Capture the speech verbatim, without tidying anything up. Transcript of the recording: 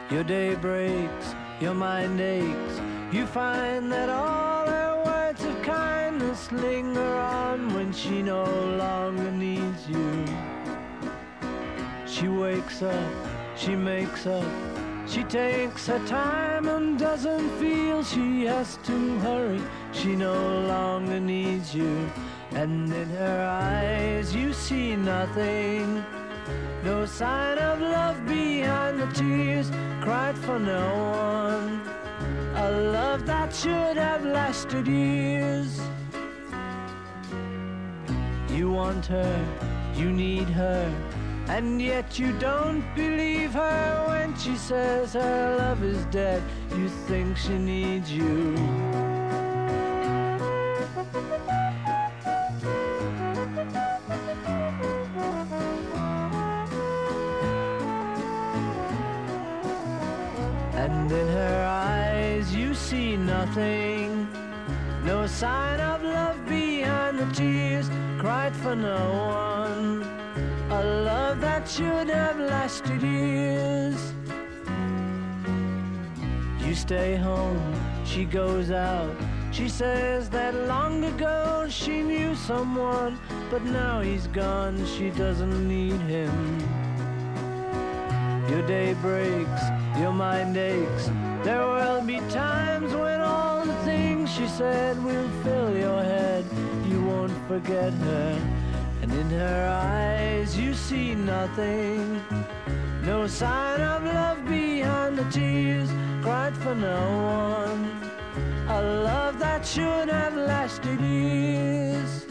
Your day breaks, your mind aches. You find that all her words of kindness linger on when she no longer needs you. She wakes up, she makes up, she takes her time and doesn't feel she has to hurry. She no longer needs you. And in her eyes you see nothing, no sign of love behind the tears cried for no one, a love that should have lasted years. You want her, you need her, and yet you don't believe her when she says her love is dead. You think she needs you. And in her eyes you see nothing, no sign of love behind the tears cried for no one, a love that should have lasted years. You stay home, she goes out. She says that long ago she knew someone, but now he's gone, she doesn't need him. Your day breaks, your mind aches. There will be times when all the things she said will fill your head. You won't forget her, and in her eyes you see nothing, no sign of love behind the tears cried for no one, a love that should have lasted years.